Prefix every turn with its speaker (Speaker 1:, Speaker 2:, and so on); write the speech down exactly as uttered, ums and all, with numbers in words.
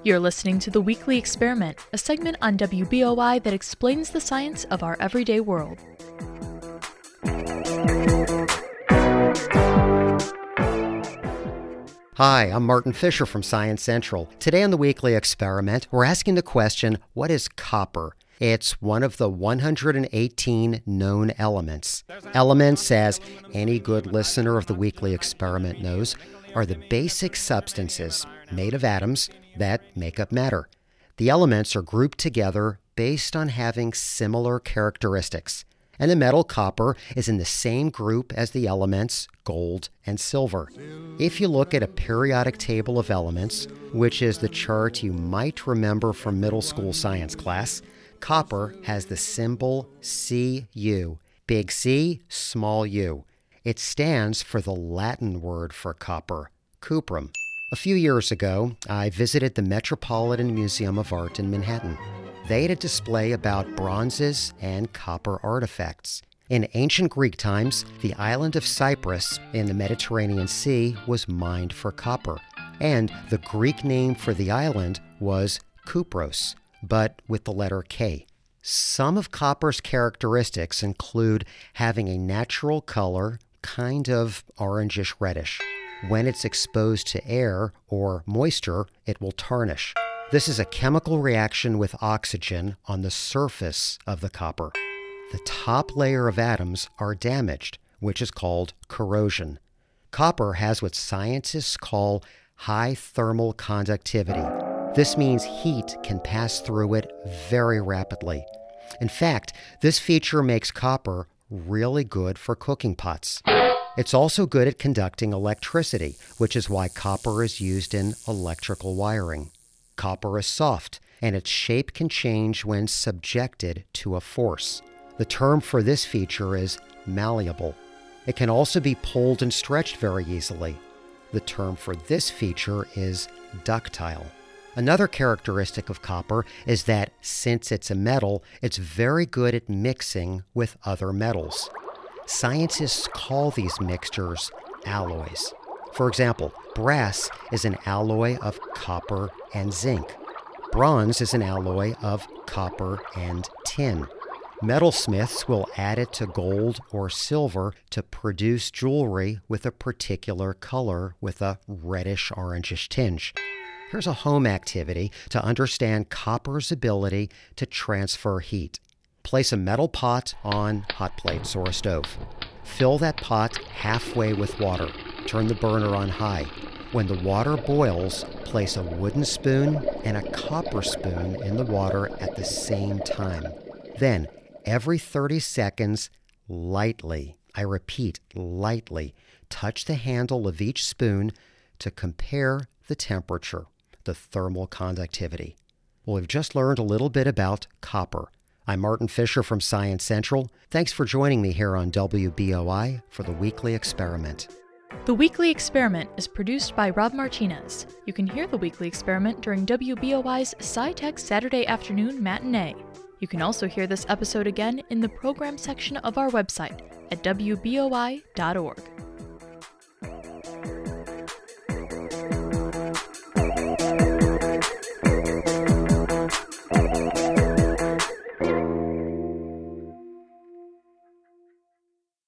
Speaker 1: You're listening to The Weekly Experiment, a segment on W B O I that explains the science of our everyday world.
Speaker 2: Hi, I'm Martin Fisher from Science Central. Today on The Weekly Experiment, we're asking the question, what is copper? It's one of the one hundred eighteen known elements. Elements, as any good listener of The Weekly Experiment knows, are the basic substances made of atoms that make up matter. The elements are grouped together based on having similar characteristics. And the metal copper is in the same group as the elements gold and silver. If you look at a periodic table of elements, which is the chart you might remember from middle school science class, copper has the symbol C U, big C, small u. It stands for the Latin word for copper, cuprum. A few years ago, I visited the Metropolitan Museum of Art in Manhattan. They had a display about bronzes and copper artifacts. In ancient Greek times, the island of Cyprus in the Mediterranean Sea was mined for copper, and the Greek name for the island was Kupros, but with the letter K. Some of copper's characteristics include having a natural color, kind of orangish-reddish. When it's exposed to air or moisture, it will tarnish. This is a chemical reaction with oxygen on the surface of the copper. The top layer of atoms are damaged, which is called corrosion. Copper has what scientists call high thermal conductivity. This means heat can pass through it very rapidly. In fact, this feature makes copper really good for cooking pots. It's also good at conducting electricity, which is why copper is used in electrical wiring. Copper is soft, and its shape can change when subjected to a force. The term for this feature is malleable. It can also be pulled and stretched very easily. The term for this feature is ductile. Another characteristic of copper is that since it's a metal, it's very good at mixing with other metals. Scientists call these mixtures alloys. For example, brass is an alloy of copper and zinc. Bronze is an alloy of copper and tin. Metalsmiths will add it to gold or silver to produce jewelry with a particular color with a reddish-orangish tinge. Here's a home activity to understand copper's ability to transfer heat. Place a metal pot on hot plates or a stove. Fill that pot halfway with water. Turn the burner on high. When the water boils, place a wooden spoon and a copper spoon in the water at the same time. Then, every thirty seconds, lightly, I repeat, lightly, touch the handle of each spoon to compare the temperature, the thermal conductivity. Well, we've just learned a little bit about copper. I'm Martin Fisher from Science Central. Thanks for joining me here on W B O I for The Weekly Experiment.
Speaker 1: The Weekly Experiment is produced by Rob Martinez. You can hear The Weekly Experiment during W B O I's SciTech Saturday Afternoon Matinee. You can also hear this episode again in the program section of our website at W B O I dot org.